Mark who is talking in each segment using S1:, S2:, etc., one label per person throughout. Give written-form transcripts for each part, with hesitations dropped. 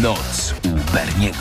S1: Noc u Berniego.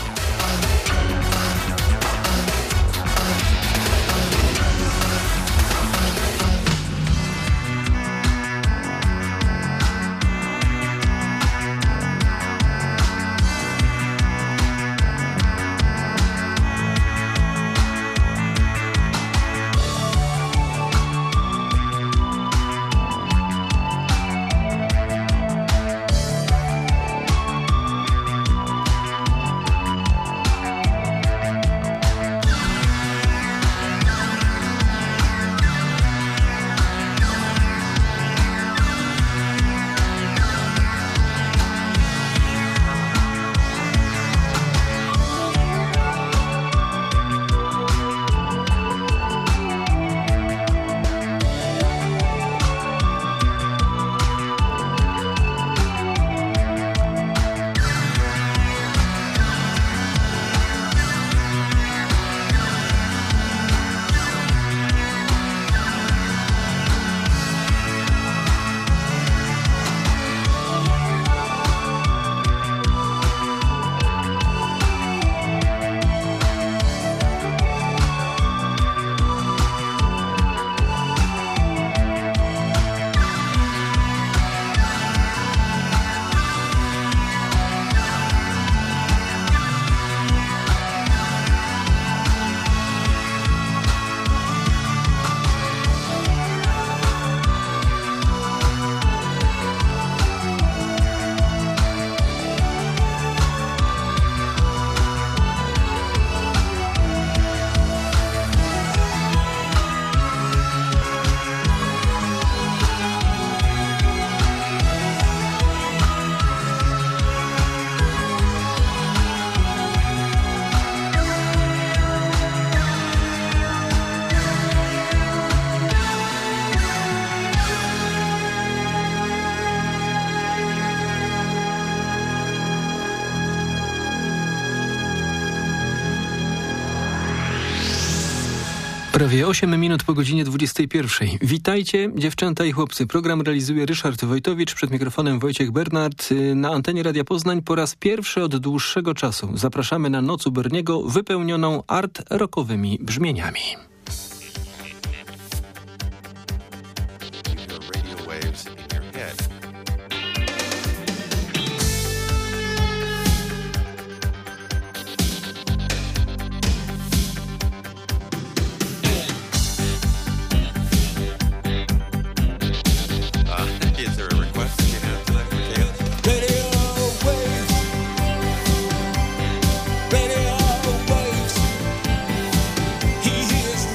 S2: Prawie 8 minut po godzinie 21. Witajcie dziewczęta i chłopcy. Program realizuje Ryszard Wojtowicz, przed mikrofonem Wojciech Bernard. Na antenie Radia Poznań po raz pierwszy od dłuższego czasu zapraszamy na Noc u Berniego wypełnioną art-rockowymi brzmieniami.
S3: Radio waves. He hears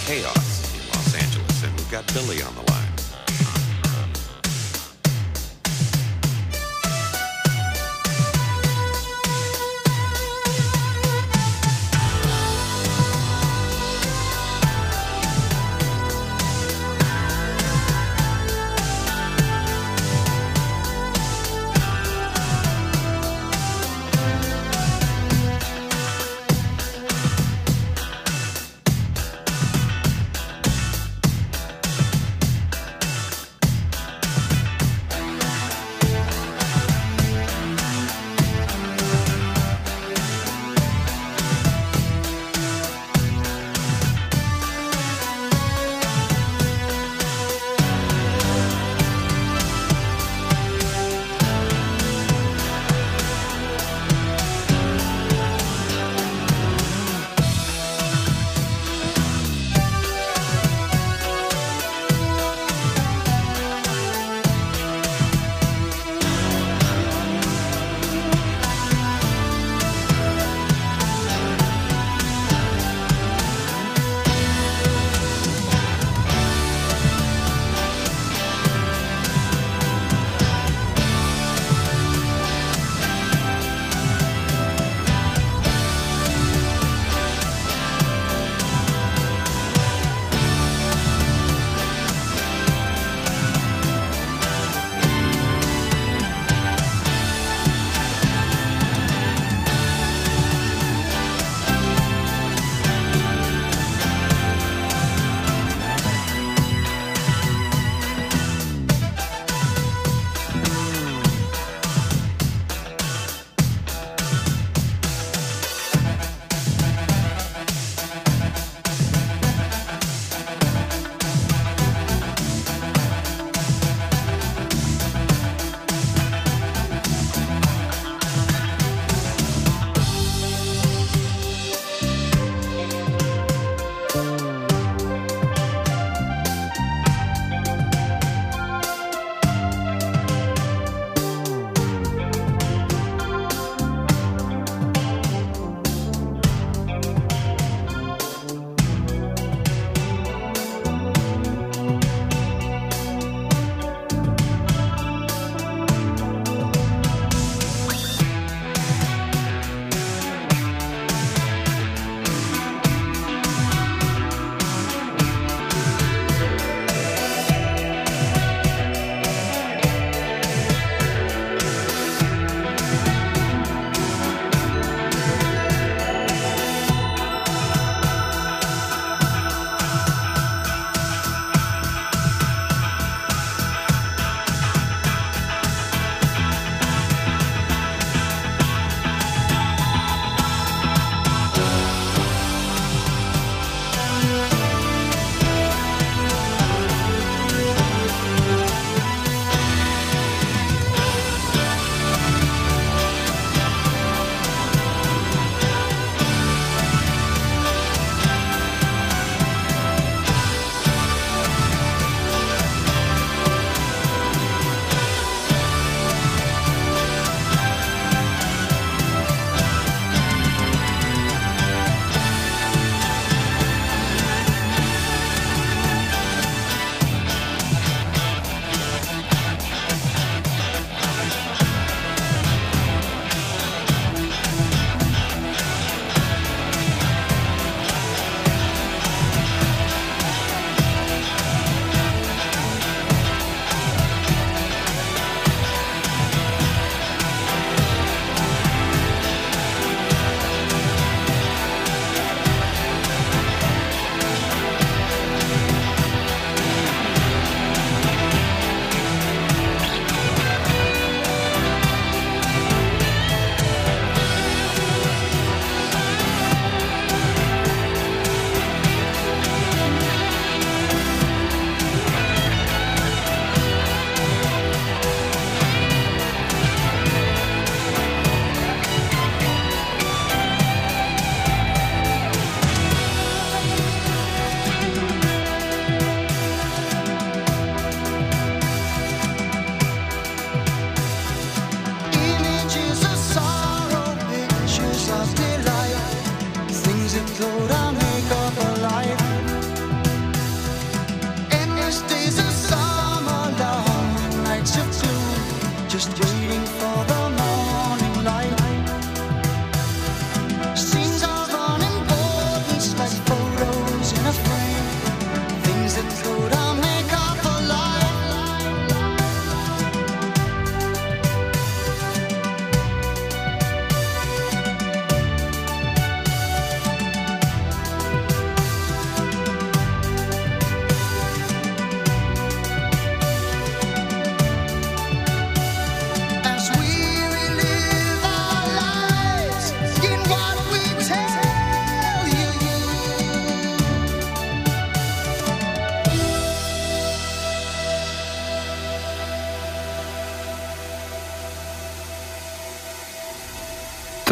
S1: chaos in Los Angeles, and we've got Billy on the line.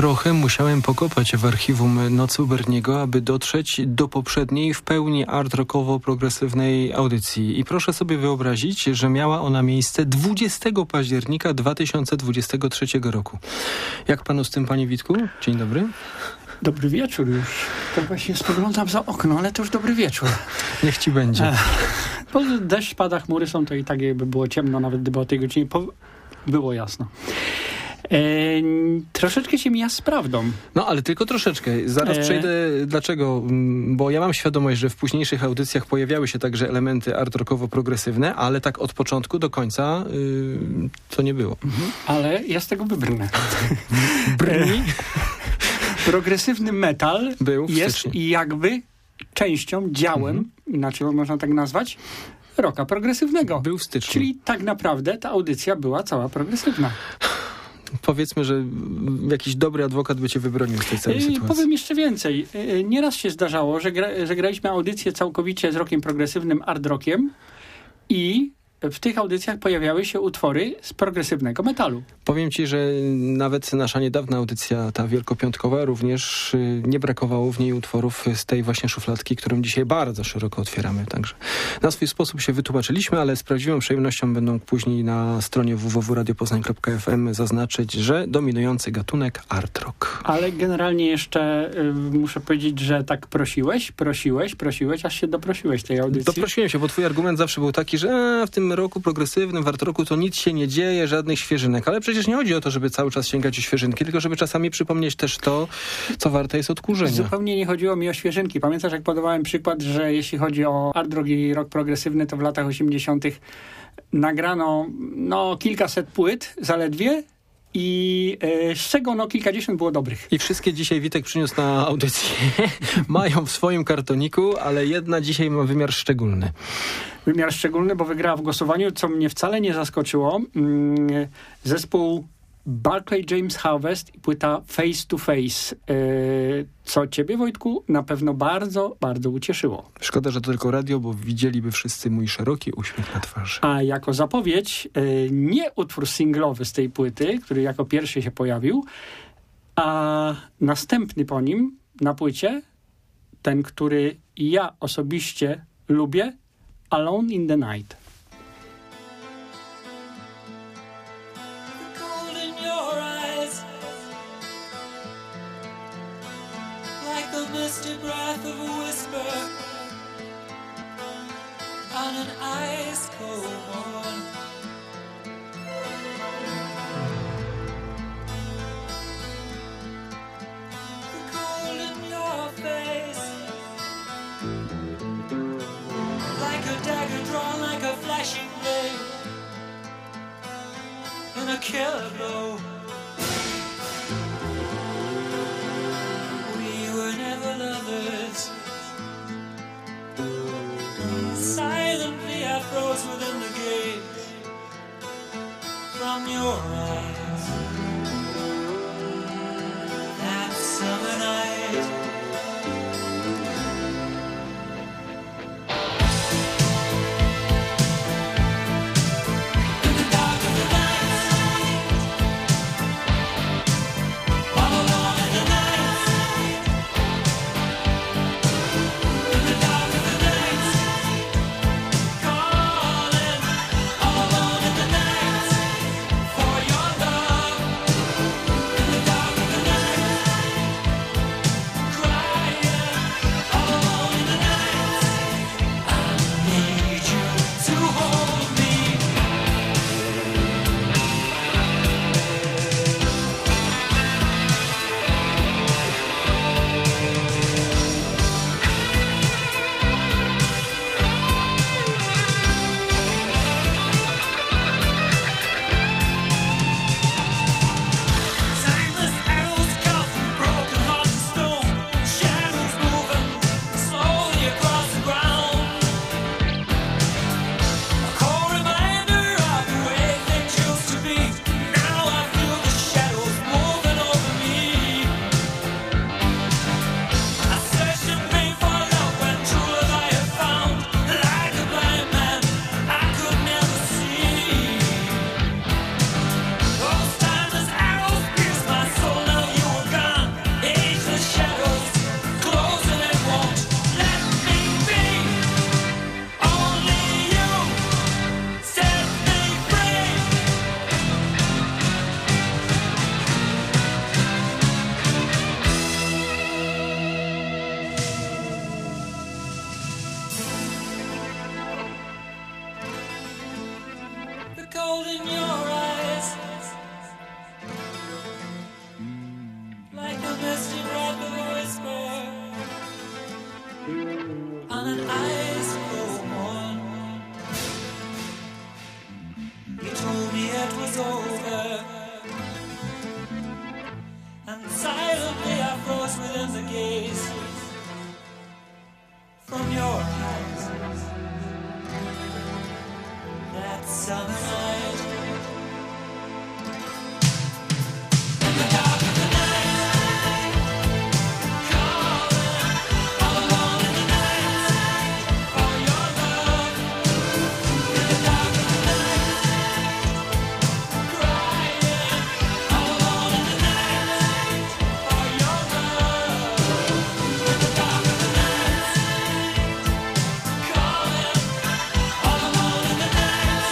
S2: Trochę musiałem pokopać w archiwum Nocy u Berniego, aby dotrzeć do poprzedniej, w pełni art-rockowo-progresywnej audycji. I proszę sobie wyobrazić, że miała ona miejsce 20 października 2023 roku. Jak panu z tym, panie Witku? Dzień dobry.
S3: Dobry wieczór już. To właśnie spoglądam za okno, ale to już dobry wieczór.
S2: Niech ci będzie.
S3: Bo deszcz pada, chmury są, to i tak jakby było ciemno, nawet gdyby o tej godzinie było jasno. Troszeczkę się mija z prawdą.
S2: No, ale tylko troszeczkę. Zaraz przejdę. Dlaczego? Bo ja mam świadomość, że w późniejszych audycjach pojawiały się także elementy art-rockowo-progresywne, ale tak od początku do końca to nie było.
S3: Ale ja z tego wybrnę.
S2: Brni?
S3: Progresywny metal
S2: był
S3: jest jakby częścią, działem, inaczej można tak nazwać, rocka progresywnego.
S2: Był w styczniu.
S3: Czyli tak naprawdę ta audycja była cała progresywna.
S2: Powiedzmy, że jakiś dobry adwokat by cię wybronił z tej całej sytuacji.
S3: Powiem jeszcze więcej. Nieraz się zdarzało, że graliśmy audycję całkowicie z rockiem progresywnym, art rockiem i w tych audycjach pojawiały się utwory z progresywnego metalu.
S2: Powiem ci, że nawet nasza niedawna audycja, ta wielkopiątkowa, również nie brakowało w niej utworów z tej właśnie szufladki, którą dzisiaj bardzo szeroko otwieramy. Także na swój sposób się wytłumaczyliśmy, ale z prawdziwą przyjemnością będą później na stronie www.radiopoznań.fm zaznaczyć, że dominujący gatunek art rock.
S3: Ale generalnie jeszcze muszę powiedzieć, że tak prosiłeś, aż się doprosiłeś tej audycji.
S2: Doprosiłem się, bo twój argument zawsze był taki, że w tym roku progresywnym, w art rocku to nic się nie dzieje, żadnych świeżynek. Ale przecież nie chodzi o to, żeby cały czas sięgać o świeżynki, tylko żeby czasami przypomnieć też to, co warte jest odkurzenia.
S3: Zupełnie nie chodziło mi o świeżynki. Pamiętasz, jak podawałem przykład, że jeśli chodzi o art rock i rock progresywny, to w latach 80. nagrano kilkaset płyt zaledwie i z czego kilkadziesiąt było dobrych.
S2: I wszystkie dzisiaj Witek przyniósł na audycję. Mają w swoim kartoniku, ale jedna dzisiaj ma wymiar szczególny.
S3: Wymiar szczególny, bo wygrała w głosowaniu, co mnie wcale nie zaskoczyło. Zespół Barclay James Harvest i płyta Face to Face. Co ciebie, Wojtku, na pewno bardzo, bardzo ucieszyło.
S2: Szkoda, że to tylko radio, bo widzieliby wszyscy mój szeroki uśmiech na twarzy.
S3: A jako zapowiedź nie utwór singlowy z tej płyty, który jako pierwszy się pojawił, a następny po nim na płycie, ten, który ja osobiście lubię, Alone in the Night.
S4: Misty breath of a whisper on an ice cold morn. The cold in your face, like a dagger drawn, like a flashing blade, and a killer blow. Silently I froze within the gaze from your eyes. That summer night, in the dark of the night, all alone in the night, in the dark of the night. Calling all alone in the night for your love. gold in your eyes, like a misty breath of a whisper on an ice cold morn. You told me it was over, and silently I froze within the gaze from your eyes. That summer night, in the dark of the night, calling all alone in the night for your love. In the dark of the night, crying all alone in the night for your love. In the dark of the night, calling all alone in the night.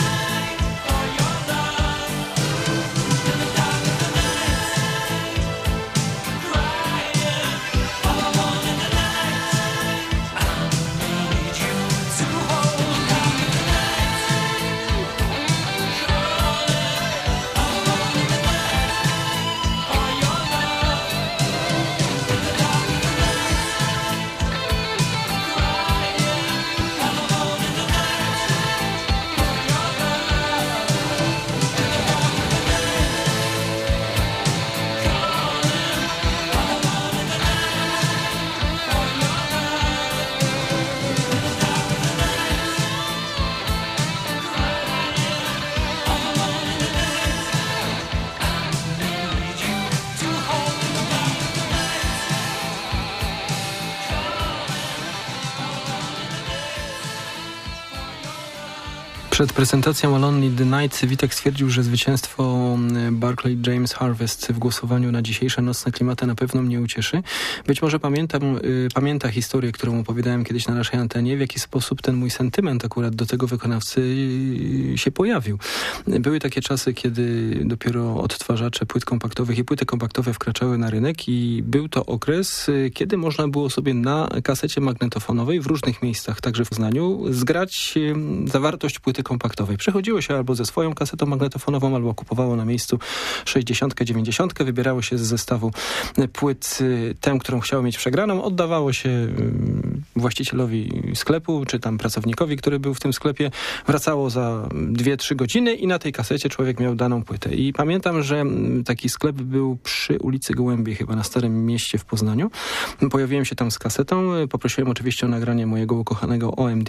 S2: Przed prezentacją Alone in the Night Witek stwierdził, że zwycięstwo Barclay James Harvest w głosowaniu na dzisiejsze nocne klimaty na pewno mnie ucieszy. Być może pamięta historię, którą opowiadałem kiedyś na naszej antenie, w jaki sposób ten mój sentyment akurat do tego wykonawcy się pojawił. Były takie czasy, kiedy dopiero odtwarzacze płyt kompaktowych i płyty kompaktowe wkraczały na rynek i był to okres, kiedy można było sobie na kasecie magnetofonowej w różnych miejscach, także w Poznaniu, zgrać zawartość płyty kompaktowej. Przychodziło się albo ze swoją kasetą magnetofonową, albo kupowało na miejscu 60, 90, wybierało się z zestawu płyt tę, którą chciało mieć przegraną, oddawało się właścicielowi sklepu, czy tam pracownikowi, który był w tym sklepie, wracało za 2-3 godziny i na tej kasecie człowiek miał daną płytę. I pamiętam, że taki sklep był przy ulicy Gołębiej, chyba na Starym Mieście w Poznaniu. Pojawiłem się tam z kasetą, poprosiłem oczywiście o nagranie mojego ukochanego OMD,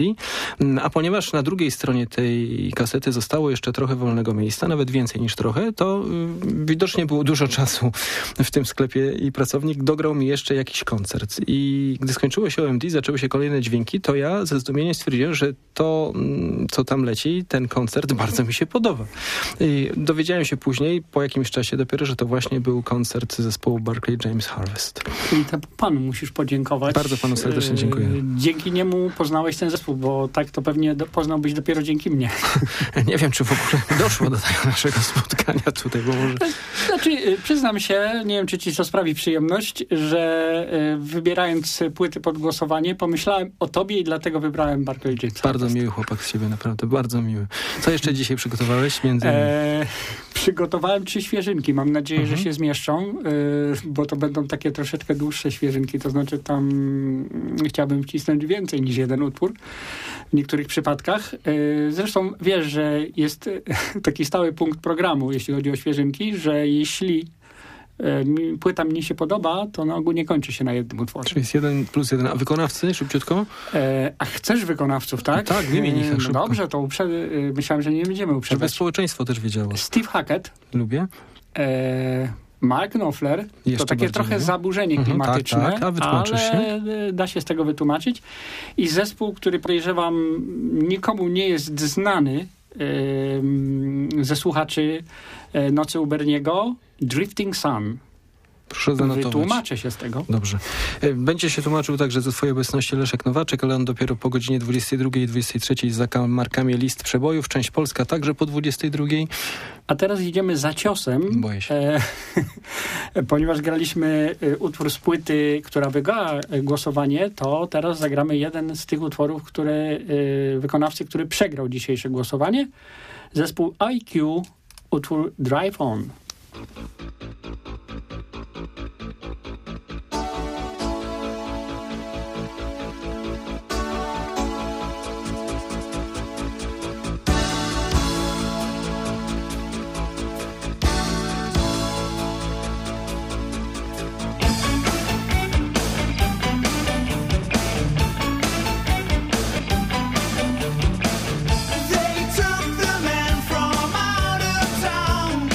S2: a ponieważ na drugiej stronie tej kasety zostało jeszcze trochę wolnego miejsca, nawet więcej niż trochę, to widocznie było dużo czasu w tym sklepie i pracownik dograł mi jeszcze jakiś koncert. I gdy skończyło się OMD, zaczęły się kolejne dźwięki, to ja ze zdumieniem stwierdziłem, że to, co tam leci, ten koncert bardzo mi się podoba. I dowiedziałem się później, po jakimś czasie dopiero, że to właśnie był koncert zespołu Barclay James Harvest.
S3: I to panu musisz podziękować.
S2: Bardzo panu serdecznie dziękuję.
S3: Dzięki niemu poznałeś ten zespół, bo tak to pewnie poznałbyś dopiero dzięki mnie.
S2: Nie wiem, czy w ogóle doszło do tego naszego spotkania tutaj, bo może...
S3: Znaczy, przyznam się, nie wiem, czy ci to sprawi przyjemność, że wybierając płyty pod głosowanie, pomyślałem o tobie i dlatego wybrałem Barclay James.
S2: Bardzo miły chłopak z siebie, naprawdę, bardzo miły. Co jeszcze dzisiaj przygotowałeś? Między innymi?
S3: Przygotowałem 3 świeżynki. Mam nadzieję, że się zmieszczą, bo to będą takie troszeczkę dłuższe świeżynki, to znaczy tam chciałbym wcisnąć więcej niż jeden utwór w niektórych przypadkach. Zresztą wiesz, że jest taki stały punkt programu, jeśli chodzi o świeżynki, że jeśli płyta mnie się podoba, to na ogół nie kończy się na jednym utworze.
S2: Czyli jest 1+1. A wykonawcy, szybciutko?
S3: A chcesz wykonawców, tak?
S2: Tak, wymień ich szybko.
S3: No dobrze, to myślałem, że nie będziemy uprzedzać.
S2: Żeby społeczeństwo też wiedziało.
S3: Steve Hackett.
S2: Lubię.
S3: Mark Knopfler.
S2: Jeszcze
S3: to takie trochę zaburzenie klimatyczne,
S2: tak, a wytłumaczysz
S3: ale się? Da się z tego wytłumaczyć. I zespół, który podejrzewam nikomu nie jest znany ze słuchaczy Nocy u Berniego, Drifting Sun.
S2: Proszę zanotować.
S3: Wytłumaczę się z tego.
S2: Dobrze. Będzie się tłumaczył także ze swojej obecności Leszek Nowaczek, ale on dopiero po godzinie 22 i 23 za kamarkami List Przebojów. Część polska także po 22.
S3: A teraz idziemy za ciosem.
S2: Boję się.
S3: Ponieważ graliśmy utwór z płyty, która wygrała głosowanie, to teraz zagramy jeden z tych utworów, wykonawcy, który przegrał dzisiejsze głosowanie. Zespół IQ, utwór Drive On.
S5: They took the man from out of town.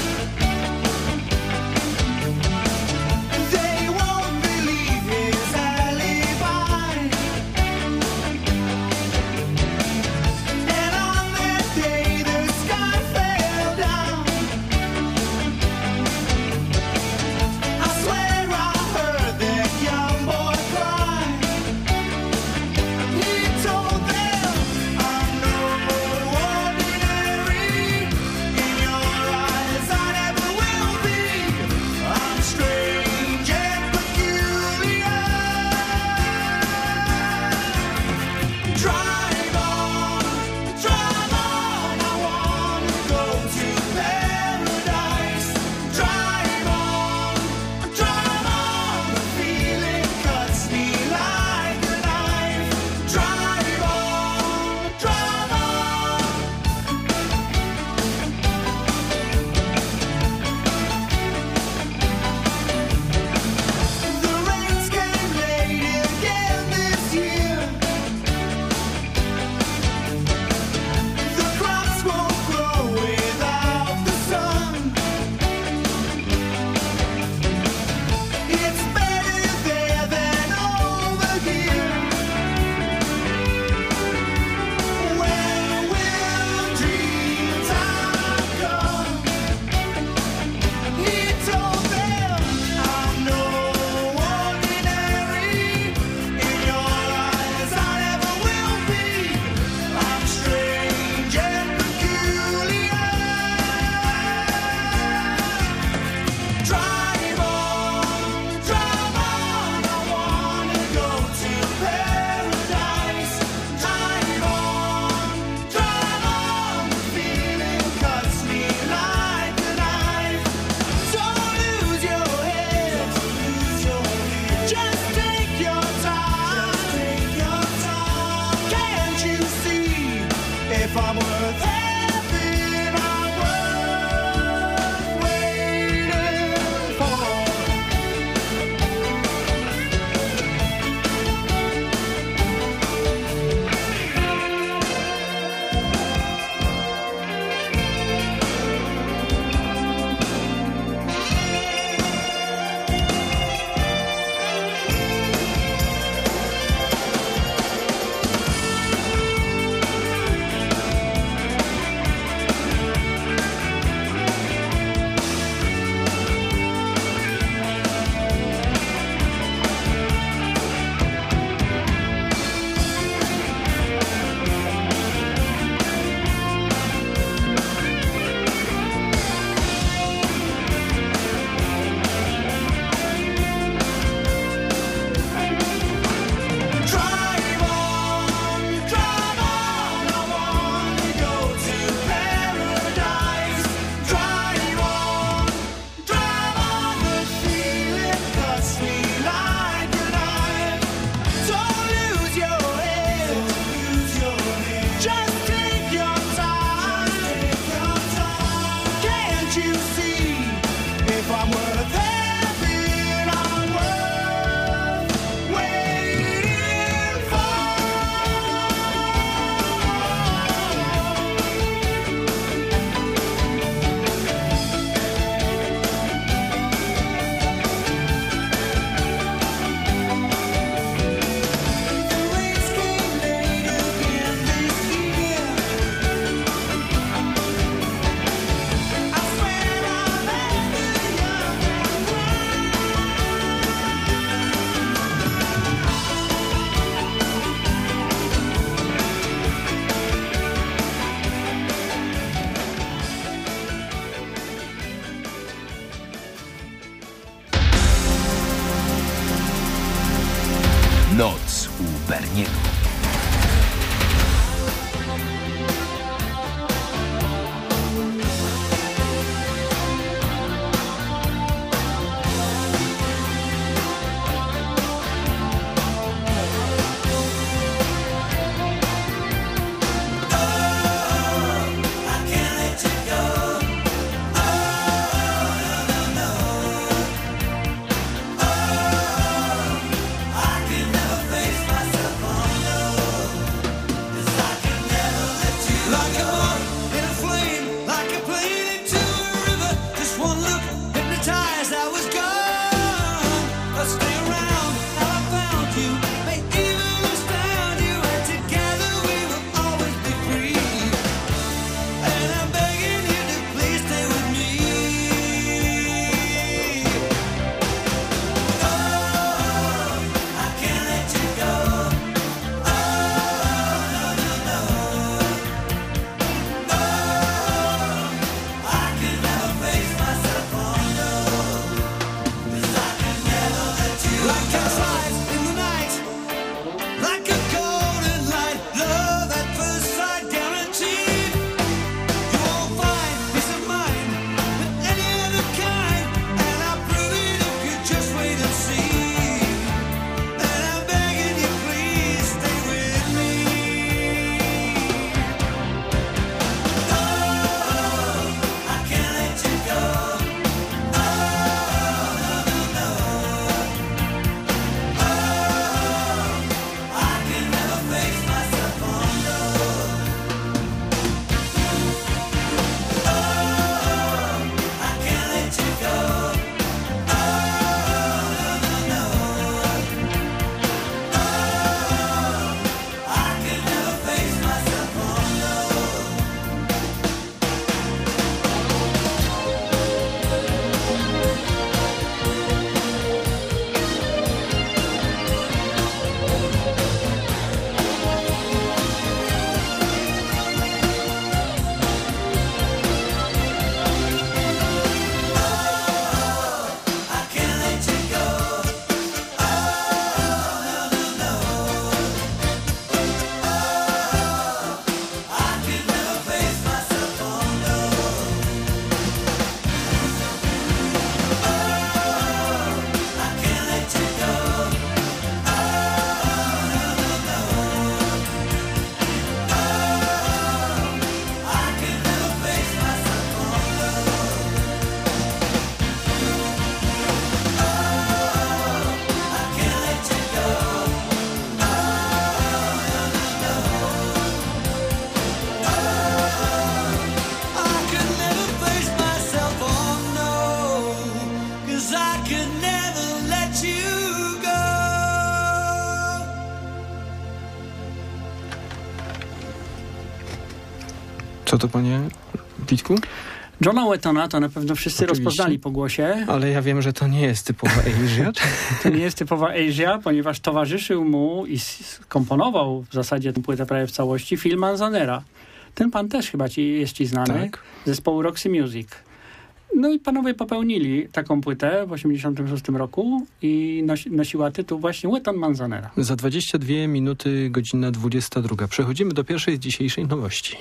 S2: Co to, panie Witku?
S3: Johna Wettona to na pewno wszyscy
S2: Oczywiście.
S3: rozpoznali po głosie.
S2: Ale ja wiem, że to nie jest typowa Asia.
S3: To nie jest typowa Asia, ponieważ towarzyszył mu i komponował w zasadzie tę płytę prawie w całości Phil Manzanera. Ten pan też chyba jest ci znany.
S2: Tak.
S3: Zespołu Roxy Music. No i panowie popełnili taką płytę w 1986 roku i nosiła tytuł właśnie Wetton Manzanera.
S2: Za 22 minuty, godzina 22. Przechodzimy do pierwszej z dzisiejszej nowości.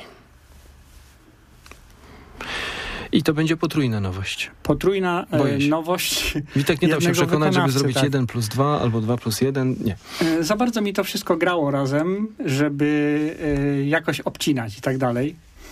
S2: I to będzie potrójna nowość.
S3: Potrójna
S2: Boję się.
S3: nowość.
S2: Witek nie dał się
S3: jednego
S2: przekonać, żeby
S3: wykonawcy,
S2: zrobić
S3: tak.
S2: 1+2 albo 2+1. Nie.
S3: Za bardzo mi to wszystko grało razem, żeby jakoś obcinać i tak dalej.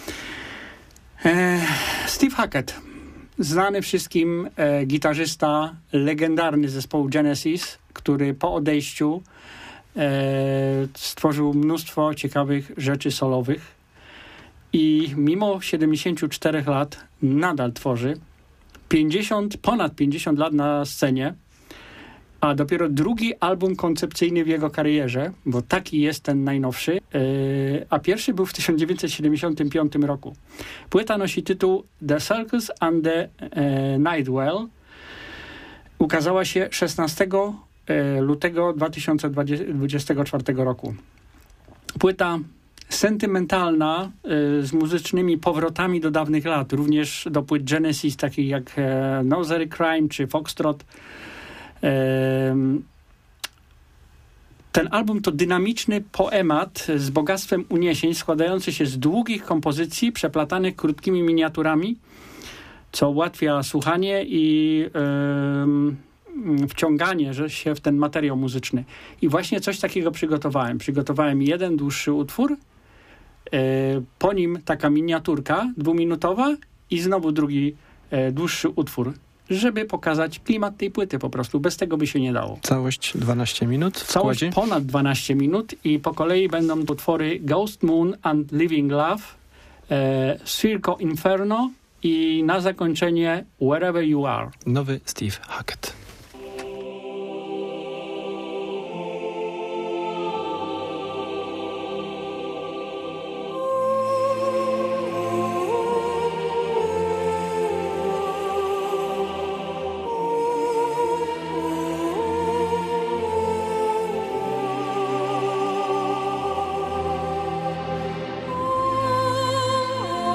S3: Steve Hackett, znany wszystkim gitarzysta, legendarny zespołu Genesis, który po odejściu stworzył mnóstwo ciekawych rzeczy solowych i mimo 74 lat nadal tworzy. Ponad 50 lat na scenie, a dopiero drugi album koncepcyjny w jego karierze, bo taki jest ten najnowszy, a pierwszy był w 1975 roku. Płyta nosi tytuł The Circus and the Nightwell. Ukazała się 16 lutego 2024 roku. Płyta sentymentalna, z muzycznymi powrotami do dawnych lat, również do płyt Genesis, takich jak Nursery Crime czy Foxtrot. Ten album to dynamiczny poemat z bogactwem uniesień, składający się z długich kompozycji przeplatanych krótkimi miniaturami, co ułatwia słuchanie i wciąganie się w ten materiał muzyczny. I właśnie coś takiego przygotowałem. Przygotowałem jeden dłuższy utwór, po nim taka miniaturka 2-minutowa i znowu drugi dłuższy utwór, żeby pokazać klimat tej płyty po prostu. Bez tego by się nie dało.
S2: Całość 12 minut w
S3: Całość
S2: składzie.
S3: ponad 12 minut i po kolei będą utwory Ghost Moon and Living Love, Circo Inferno i na zakończenie Wherever You Are.
S2: Nowy Steve Hackett.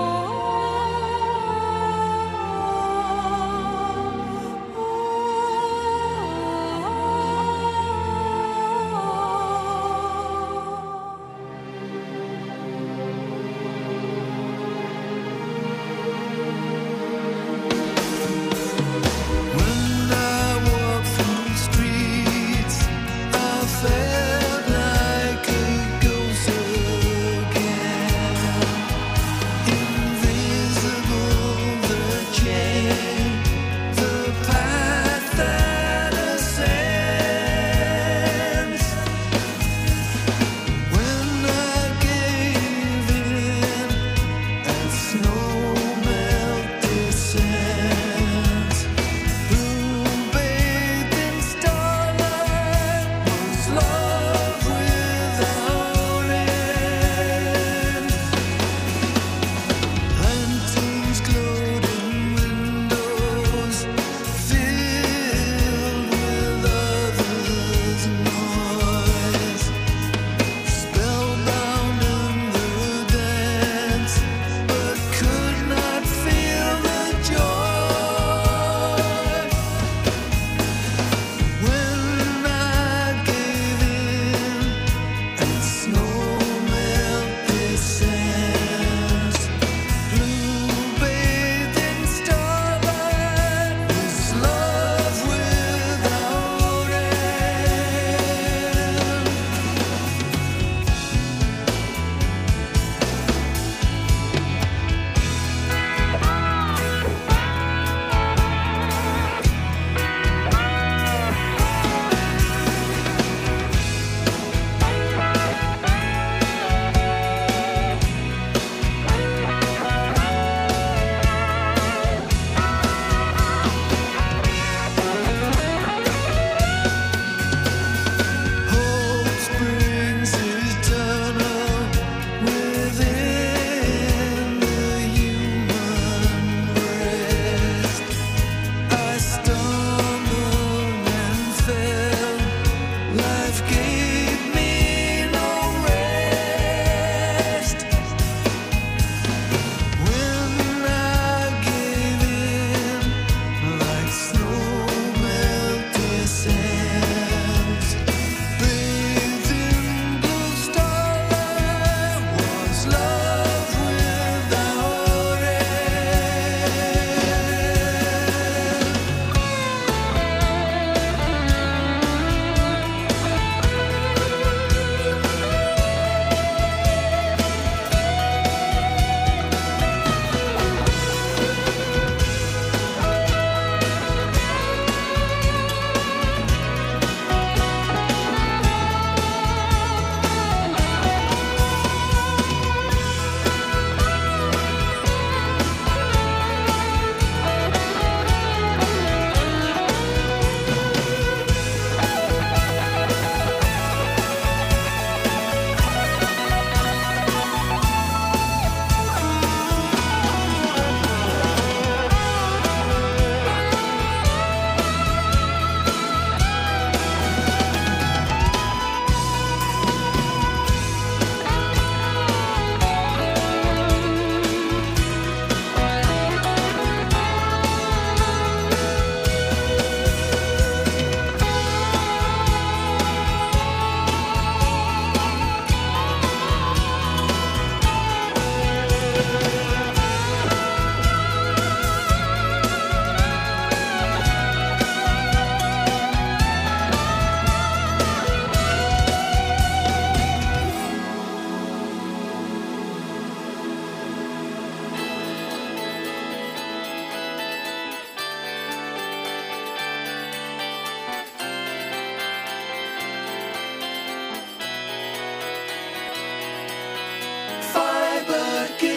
S6: Oh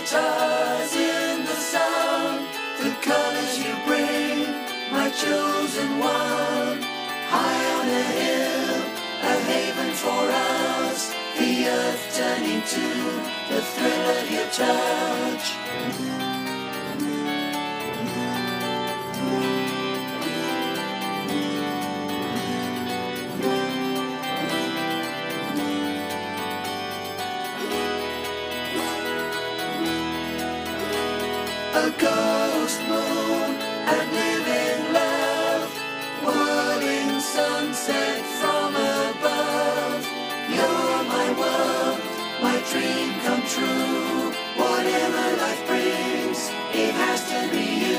S5: guitars in the sun, the colors you bring, my chosen one. High on a hill, a haven for us, the earth turning to the thrill of your touch. A ghost moon and living love, whirling sunset from above. You're my world, my dream come true. Whatever life brings, it has to be you.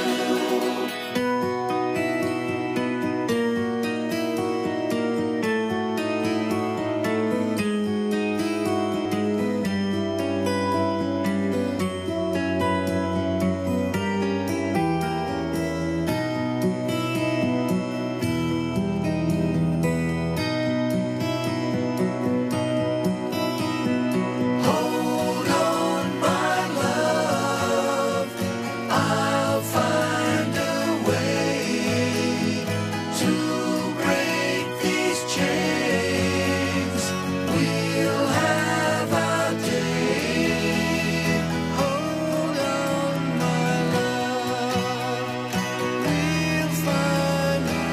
S5: Hold on, my love, I'll find a way to break these chains. We'll have our day. Hold on, my love, we'll find a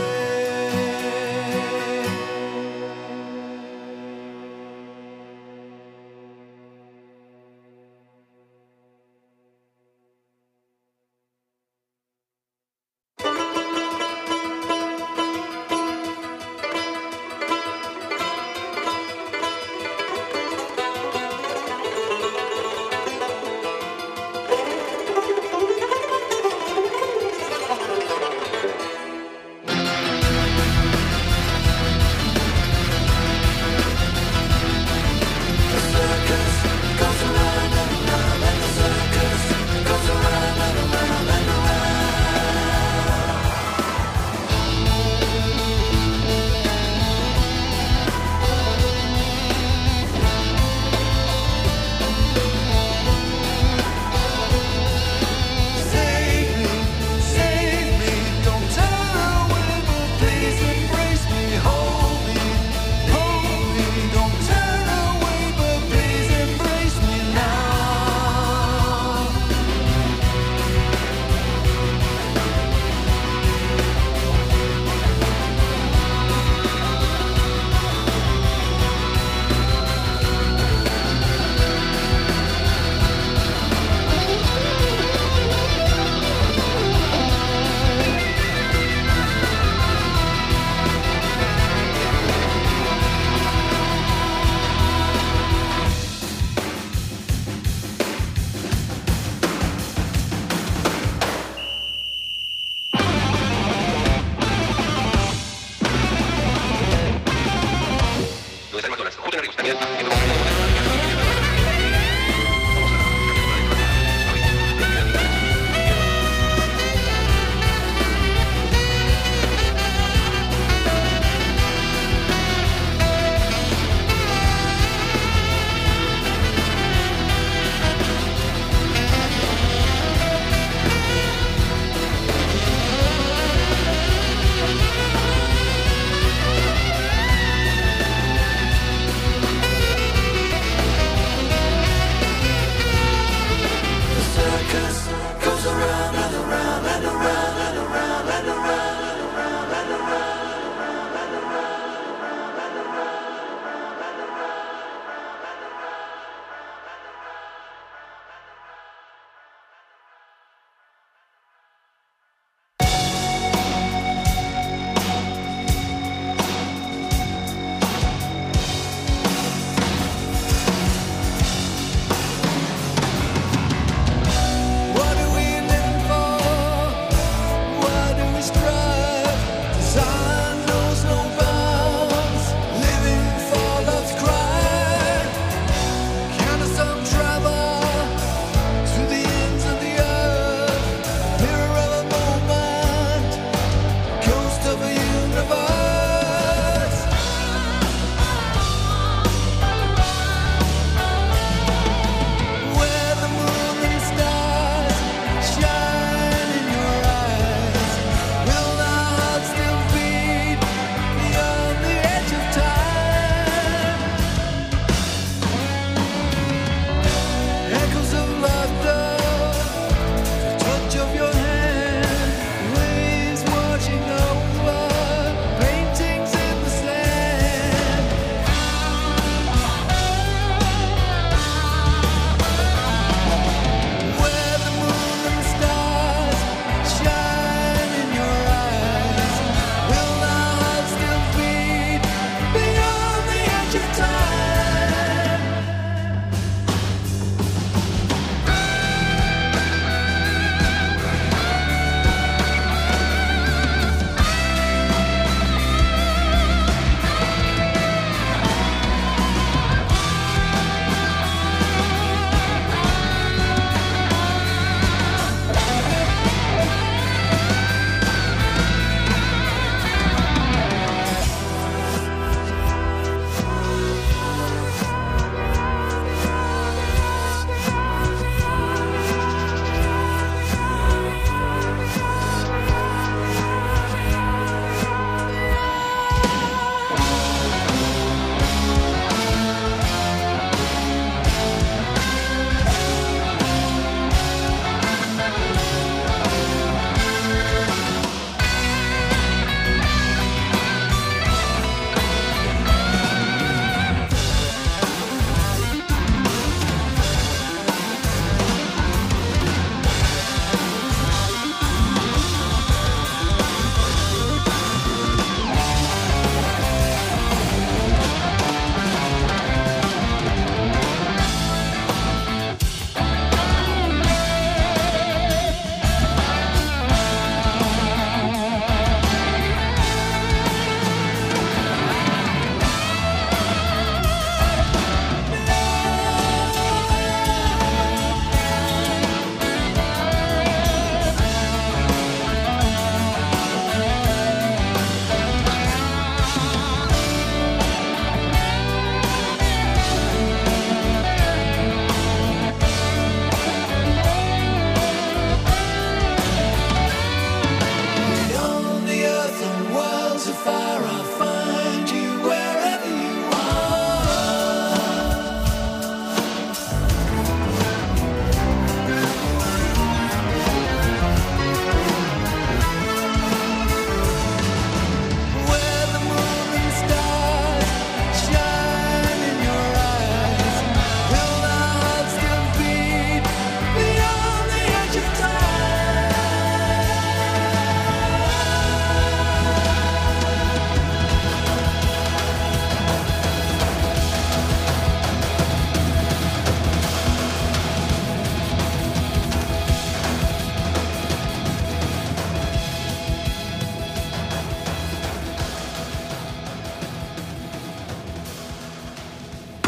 S5: way. The circus goes around and around, and the circus goes around and around and around. Save me, don't turn away, but please embrace me. Hold me, don't turn away, but please embrace me now. The circus goes around and around and around and around and around and around and around. What are we living for?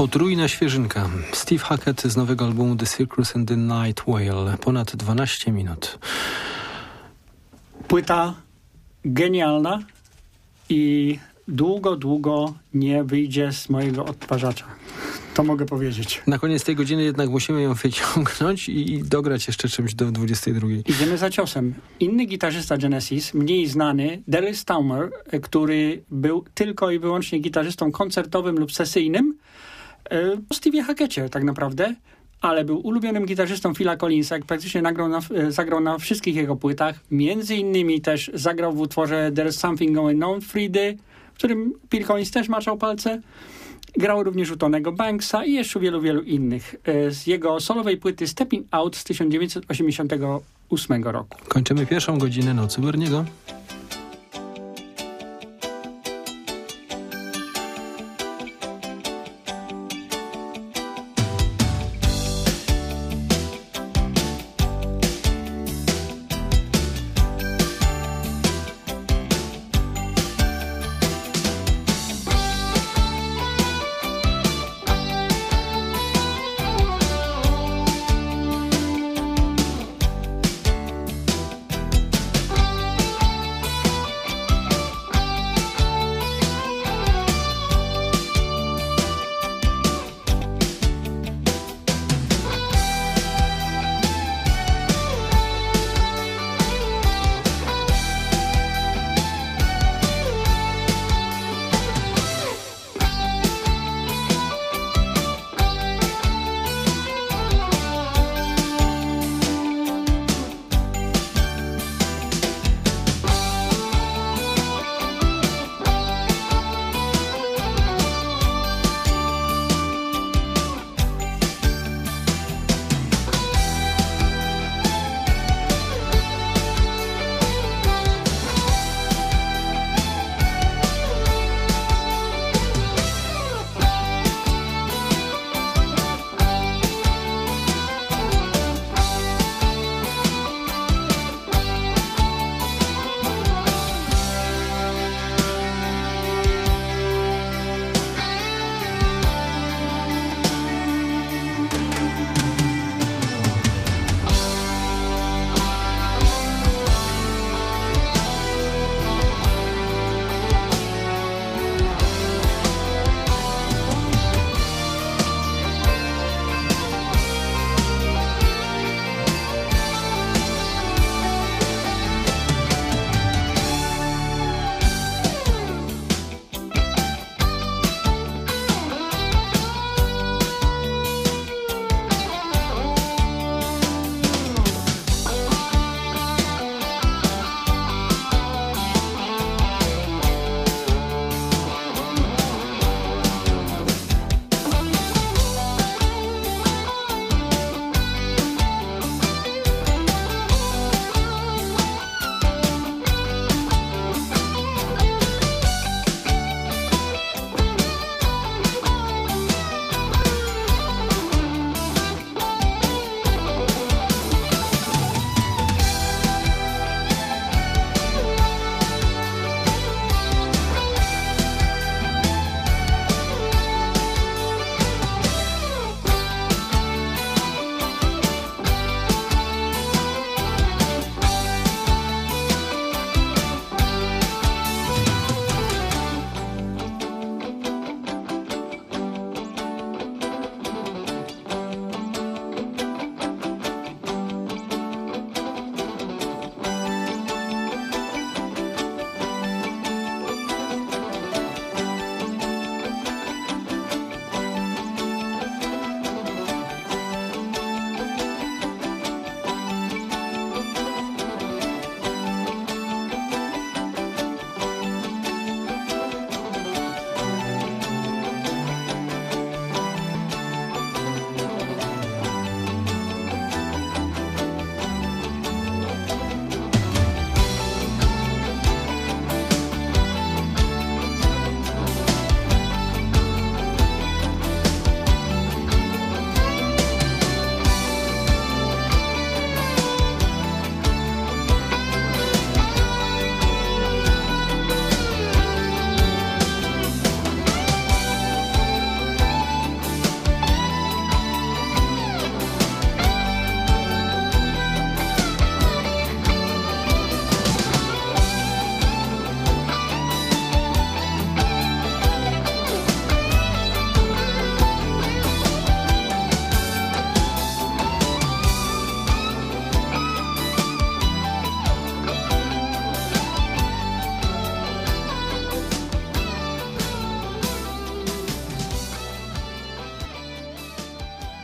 S2: Potrójna świeżynka. Steve Hackett z nowego albumu The Circus and the Night Whale. Ponad 12 minut.
S3: Płyta genialna i długo nie wyjdzie z mojego odtwarzacza. To mogę powiedzieć.
S2: Na koniec tej godziny jednak musimy ją wyciągnąć i dograć jeszcze czymś do 22.
S3: Idziemy za ciosem. Inny gitarzysta Genesis, mniej znany, Daryl Stummel, który był tylko i wyłącznie gitarzystą koncertowym lub sesyjnym, o Stevie Hacketcie tak naprawdę, ale był ulubionym gitarzystą Phila Collinsa, jak praktycznie zagrał na wszystkich jego płytach. Między innymi też zagrał w utworze There's Something Going On Friday, w którym Phil Collins też maczał palce. Grał również u Tonego Banksa i jeszcze wielu innych. Z jego solowej płyty Stepping Out z 1988 roku.
S2: Kończymy pierwszą godzinę Nocy Berniego.